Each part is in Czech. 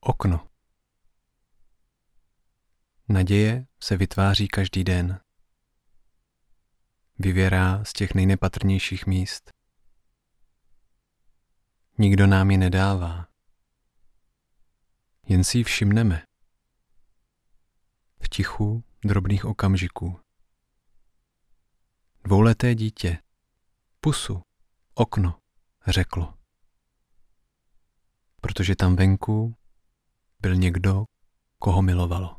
Okno. Naděje se vytváří každý den. Vyvěrá z těch nejnepatrnějších míst. Nikdo nám ji nedává. Jen si ji všimneme. V tichu drobných okamžiků. Dvouleté dítě. Pusu. Okno. Řeklo. Protože tam venku byl někdo, koho milovalo.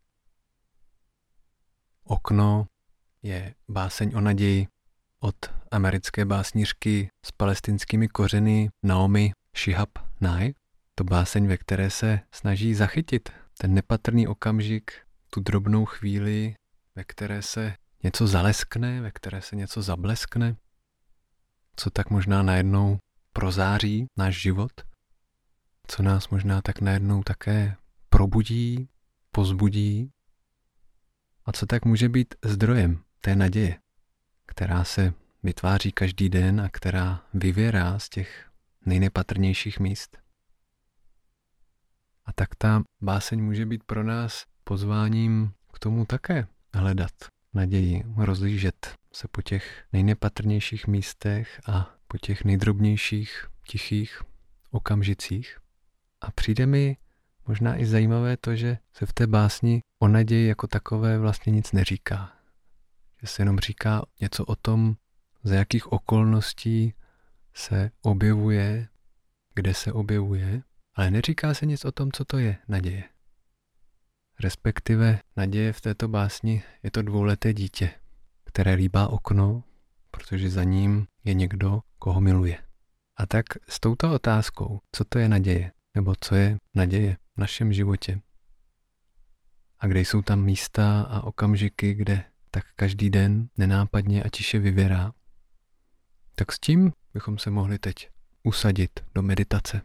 Okno je báseň o naději od americké básnířky s palestinskými kořeny Naomi Shihab Nye. To báseň, ve které se snaží zachytit ten nepatrný okamžik, tu drobnou chvíli, ve které se něco zaleskne, ve které se něco zableskne, co tak možná najednou prozáří náš život, co nás možná tak najednou také probudí, pozbudí a co tak může být zdrojem té naděje, která se vytváří každý den a která vyvěrá z těch nejnepatrnějších míst. A tak ta báseň může být pro nás pozváním k tomu také hledat naději, rozlížet se po těch nejnepatrnějších místech a po těch nejdrobnějších, tichých okamžicích. A přijde mi možná i zajímavé to, že se v té básni o naději jako takové vlastně nic neříká. Že se jenom říká něco o tom, za jakých okolností se objevuje, kde se objevuje, ale neříká se nic o tom, co to je naděje. Respektive naděje v této básni je to dvouleté dítě, které líbá okno, protože za ním je někdo, koho miluje. A tak s touto otázkou, co to je naděje, nebo co je naděje v našem životě, a kde jsou tam místa a okamžiky, kde tak každý den nenápadně a tiše vyvěrá, tak s tím bychom se mohli teď usadit do meditace.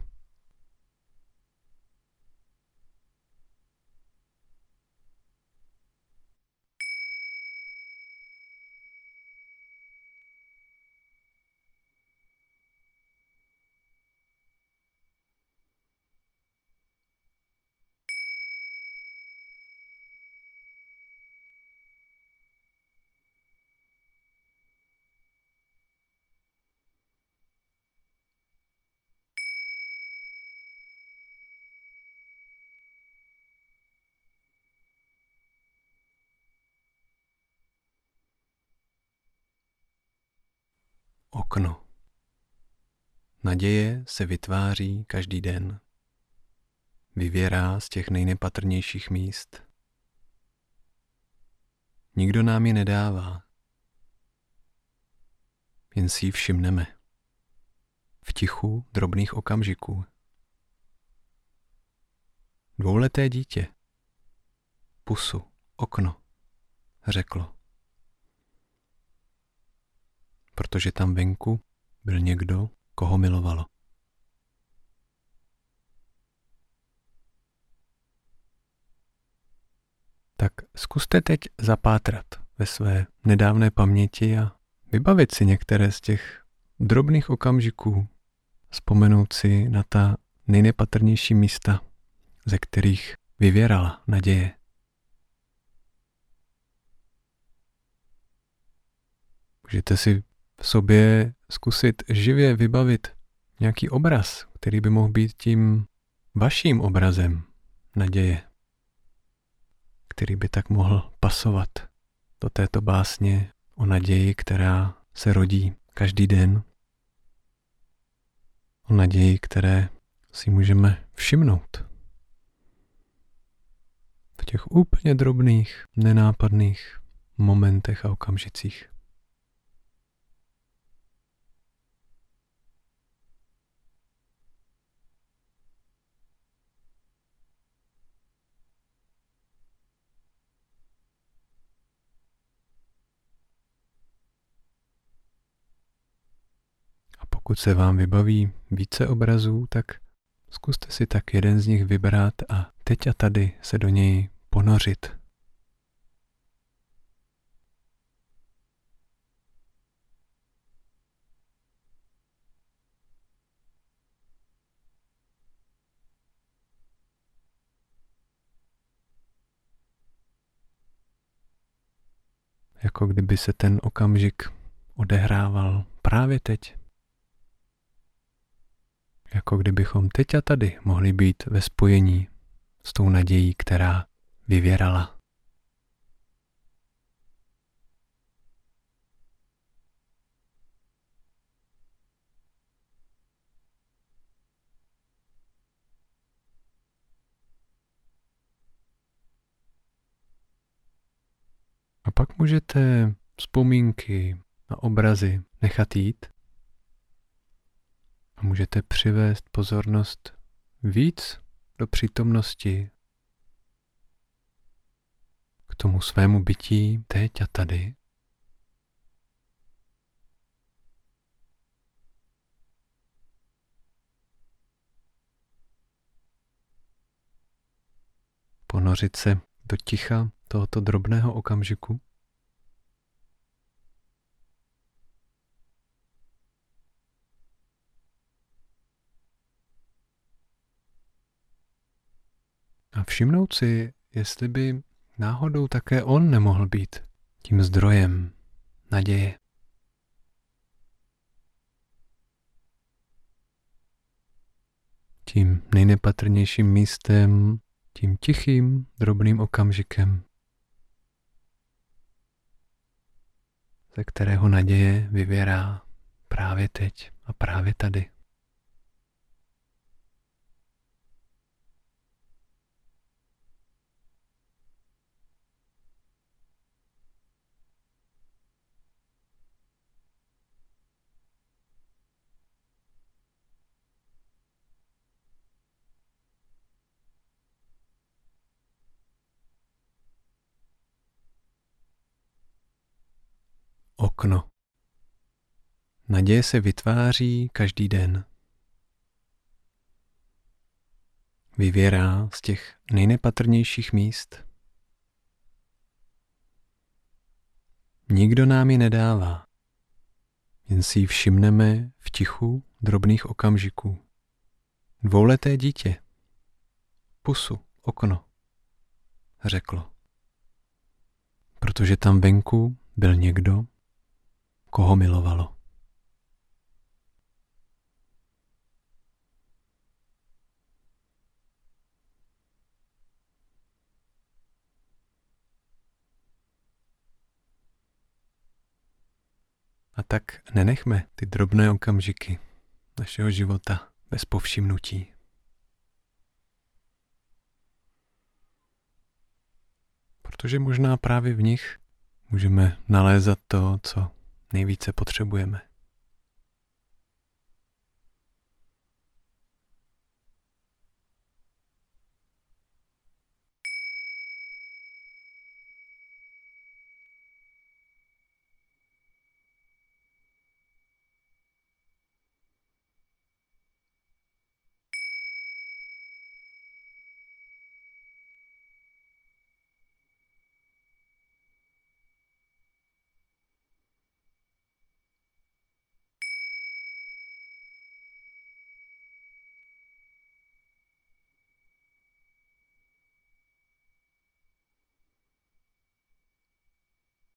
Okno. Naděje se vytváří každý den. Vyvěrá z těch nejnepatrnějších míst. Nikdo nám ji nedává. Jen si ji všimneme. V tichu drobných okamžiků. Dvouleté dítě. Pusu. Okno. Řeklo. Protože tam venku byl někdo, koho milovalo. Tak zkuste teď zapátrat ve své nedávné paměti a vybavit si některé z těch drobných okamžiků, vzpomenout si na ta nejnepatrnější místa, ze kterých vyvěrala naděje. Můžete si v sobě zkusit živě vybavit nějaký obraz, který by mohl být tím vaším obrazem naděje, který by tak mohl pasovat do této básně o naději, která se rodí každý den. O naději, které si můžeme všimnout v těch úplně drobných, nenápadných momentech a okamžicích. Pokud se vám vybaví více obrazů, tak zkuste si tak jeden z nich vybrat a teď a tady se do něj ponořit. jako kdyby se ten okamžik odehrával právě teď. Jako kdybychom teď a tady mohli být ve spojení s tou nadějí, která vyvěrala. A pak můžete vzpomínky a obrazy nechat jít a můžete přivést pozornost víc do přítomnosti k tomu svému bytí teď a tady. Ponořit se do ticha tohoto drobného okamžiku. A všimnout si, jestli by náhodou také on nemohl být tím zdrojem naděje. Tím nejnepatrnějším místem, tím tichým, drobným okamžikem, ze kterého naděje vyvěrá právě teď a právě tady. Okno. Naděje se vytváří každý den. Vyvěrá z těch nejnepatrnějších míst. Nikdo nám ji nedává, jen si ji všimneme v tichu drobných okamžiků. Dvouleté dítě. Pusu, okno, řeklo. Protože tam venku byl někdo, koho milovalo. A tak nenechme ty drobné okamžiky našeho života bez povšimnutí. Protože možná právě v nich můžeme nalézat to, co nejvíce potřebujeme.